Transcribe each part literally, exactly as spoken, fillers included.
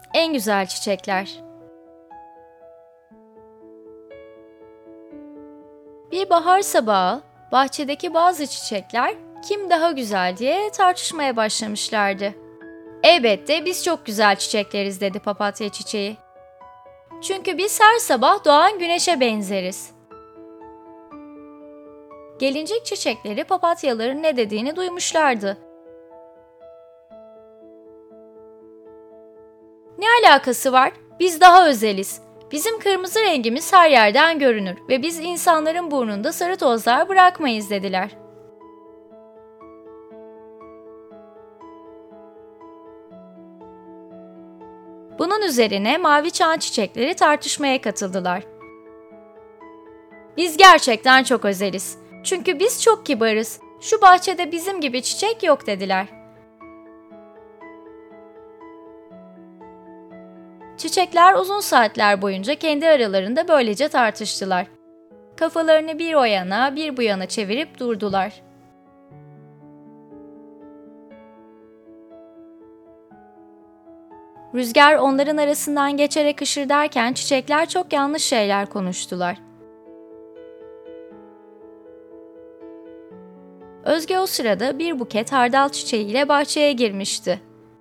En güzel çiçekler. Bir bahar sabahı bahçedeki bazı çiçekler kim daha güzel diye tartışmaya başlamışlardı. Elbette biz çok güzel çiçekleriz dedi papatya çiçeği. Çünkü biz her sabah doğan güneşe benzeriz. Gelincik çiçekleri papatyaların ne dediğini duymuşlardı. Ne alakası var? Biz daha özeliz. Bizim kırmızı rengimiz her yerden görünür ve biz insanların burnunda sarı tozlar bırakmayız dediler. Bunun üzerine mavi çan çiçekleri tartışmaya katıldılar. Biz gerçekten çok özeliz. Çünkü biz çok kibarız. Şu bahçede bizim gibi çiçek yok dediler. Çiçekler uzun saatler boyunca kendi aralarında böylece tartıştılar. Kafalarını bir o yana bir bu yana çevirip durdular. Rüzgar onların arasından geçerek hışırdarken çiçekler çok yanlış şeyler konuştular. Özge o sırada bir buket hardal çiçeğiyle bahçeye girmişti.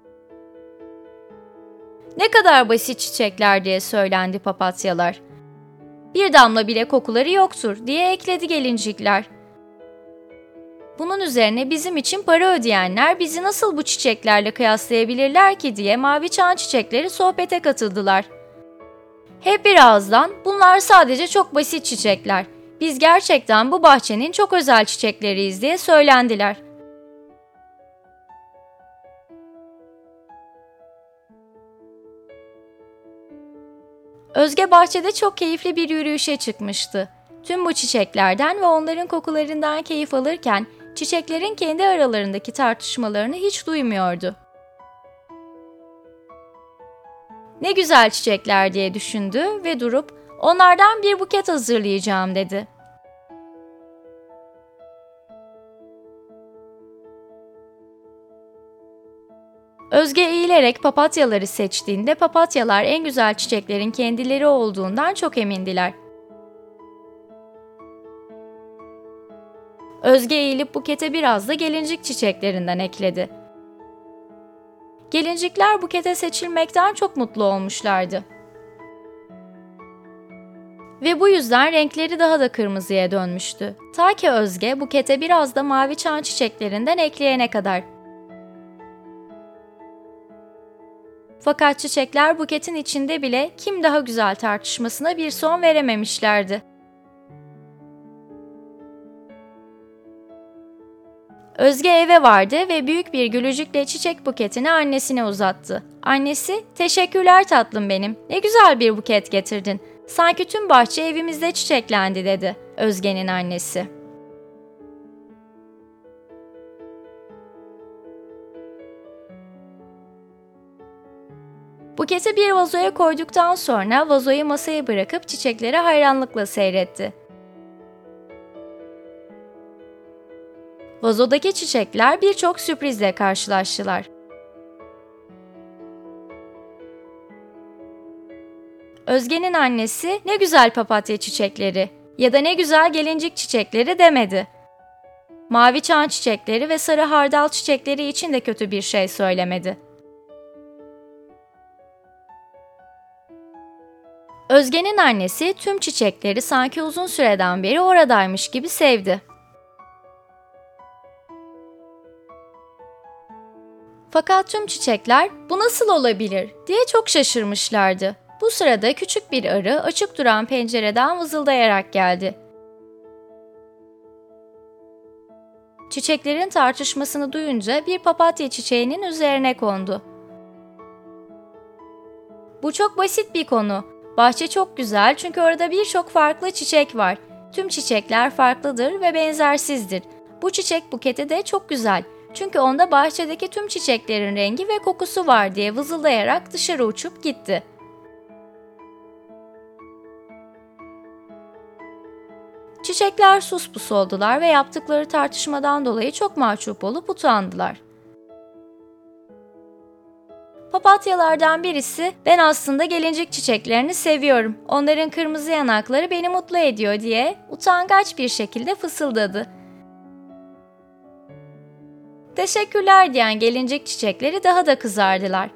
Ne kadar basit çiçekler diye söylendi papatyalar. Bir damla bile kokuları yoktur diye ekledi gelincikler. Bunun üzerine bizim için para ödeyenler bizi nasıl bu çiçeklerle kıyaslayabilirler ki diye mavi çan çiçekleri sohbete katıldılar. Hep bir ağızdan bunlar sadece çok basit çiçekler. Biz gerçekten bu bahçenin çok özel çiçekleriyiz diye söylendiler. Özge bahçede çok keyifli bir yürüyüşe çıkmıştı. Tüm bu çiçeklerden ve onların kokularından keyif alırken çiçeklerin kendi aralarındaki tartışmalarını hiç duymuyordu. Ne güzel çiçekler diye düşündü ve durup onlardan bir buket hazırlayacağım dedi. Özge eğilerek papatyaları seçtiğinde papatyalar en güzel çiçeklerin kendileri olduğundan çok emindiler. Özge eğilip bukete biraz da gelincik çiçeklerinden ekledi. Gelincikler bukete seçilmekten çok mutlu olmuşlardı. Ve bu yüzden renkleri daha da kırmızıya dönmüştü. Ta ki Özge bukete biraz da mavi çan çiçeklerinden ekleyene kadar. Fakat çiçekler buketin içinde bile kim daha güzel tartışmasına bir son verememişlerdi. Özge eve vardı ve büyük bir gülücükle çiçek buketini annesine uzattı. Annesi, "Teşekkürler tatlım benim, ne güzel bir buket getirdin. Sanki tüm bahçe evimizde çiçeklendi," dedi Özge'nin annesi. Buketi bir vazoya koyduktan sonra vazoyu masaya bırakıp çiçekleri hayranlıkla seyretti. Vazodaki çiçekler birçok sürprizle karşılaştılar. Özge'nin annesi "Ne güzel papatya çiçekleri" ya da "Ne güzel gelincik çiçekleri" demedi. Mavi çan çiçekleri ve sarı hardal çiçekleri için de kötü bir şey söylemedi. Özge'nin annesi tüm çiçekleri sanki uzun süreden beri oradaymış gibi sevdi. Fakat tüm çiçekler "Bu nasıl olabilir?" diye çok şaşırmışlardı. Bu sırada küçük bir arı açık duran pencereden vızıldayarak geldi. Çiçeklerin tartışmasını duyunca bir papatya çiçeğinin üzerine kondu. "Bu çok basit bir konu. Bahçe çok güzel çünkü orada birçok farklı çiçek var. Tüm çiçekler farklıdır ve benzersizdir. Bu çiçek buketi de çok güzel. Çünkü onda bahçedeki tüm çiçeklerin rengi ve kokusu var," diye vızıldayarak dışarı uçup gitti. Çiçekler suspus oldular ve yaptıkları tartışmadan dolayı çok mahcup olup utandılar. Papatyalardan birisi, ben aslında gelincik çiçeklerini seviyorum. Onların kırmızı yanakları beni mutlu ediyor diye utangaç bir şekilde fısıldadı. Teşekkürler diyen gelincik çiçekleri daha da kızardılar.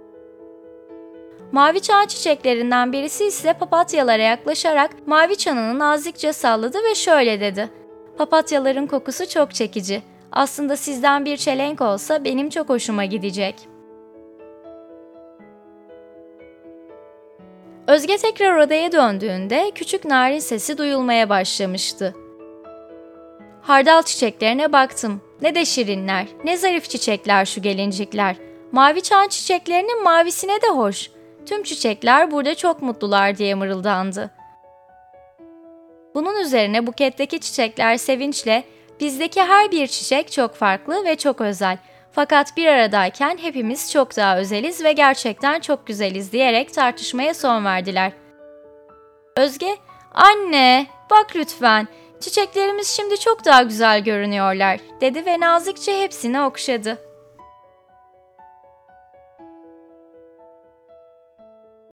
Mavi çan çiçeklerinden birisi ise papatyalara yaklaşarak mavi çanını nazikçe salladı ve şöyle dedi. Papatyaların kokusu çok çekici. Aslında sizden bir çelenk olsa benim çok hoşuma gidecek. Özge tekrar odaya döndüğünde küçük narin sesi duyulmaya başlamıştı. Hardal çiçeklerine baktım. Ne de şirinler, ne zarif çiçekler şu gelincikler. Mavi çan çiçeklerinin mavisine de hoş. Tüm çiçekler burada çok mutlular diye mırıldandı. Bunun üzerine buketteki çiçekler sevinçle, bizdeki her bir çiçek çok farklı ve çok özel. Fakat bir aradayken hepimiz çok daha özeliz ve gerçekten çok güzeliz diyerek tartışmaya son verdiler. Özge, "Anne, bak lütfen, çiçeklerimiz şimdi çok daha güzel görünüyorlar," dedi ve nazikçe hepsini okşadı.